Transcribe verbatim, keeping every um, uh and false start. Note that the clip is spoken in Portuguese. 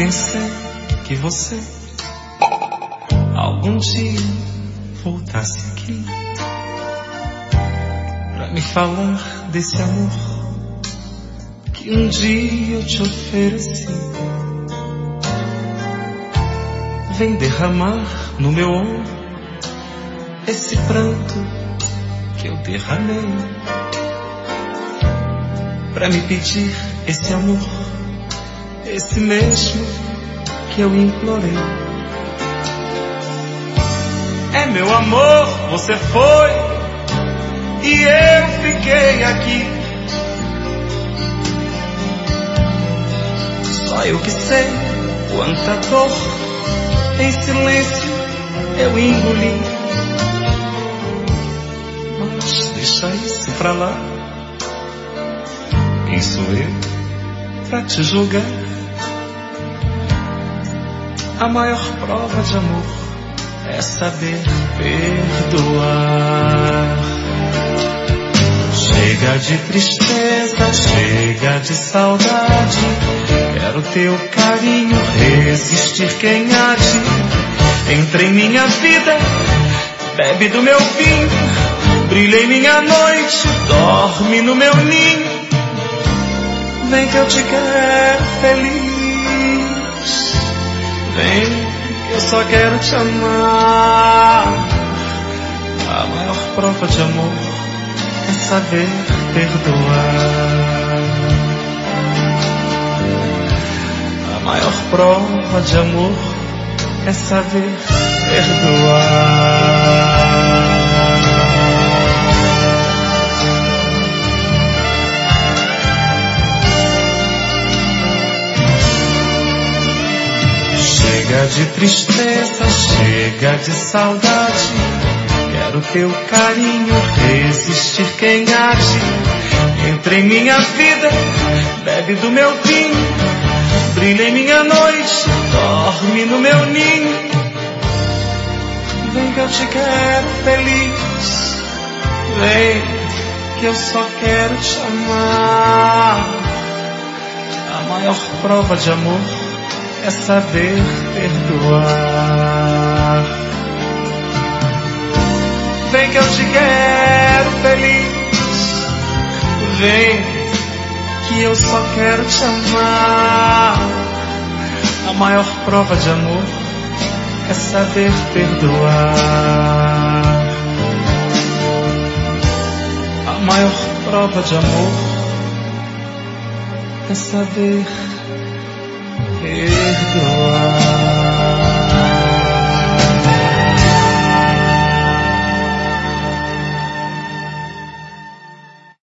pensei que você algum dia voltasse aqui pra me falar desse amor que um dia eu te ofereci. Vem derramar no meu ombro esse pranto que eu derramei, pra me pedir esse amor, esse mesmo que eu implorei. É meu amor, você foi e eu fiquei aqui. Só eu que sei quanta dor em silêncio eu engoli. Mas deixa isso pra lá. Quem sou eu pra te julgar? A maior prova de amor é saber perdoar. Chega de tristeza, chega de saudade. Quero teu carinho, resistir quem há de. Entra em minha vida, bebe do meu vinho, brilha em minha noite, dorme no meu ninho. Vem que eu te quero feliz, vem que eu só quero te amar. A maior prova de amor é saber perdoar. A maior prova de amor é saber perdoar. Chega de tristeza, chega de saudade. Quero teu carinho, resistir quem há de. Entra em minha vida, bebe do meu vinho, brilha em minha noite, dorme no meu ninho. Vem que eu te quero feliz, vem que eu só quero te amar. A maior prova de amor é saber perdoar. Vem que eu te quero feliz, vem que eu só quero te amar. A maior prova de amor é saber perdoar. A maior prova de amor é saber perdoar.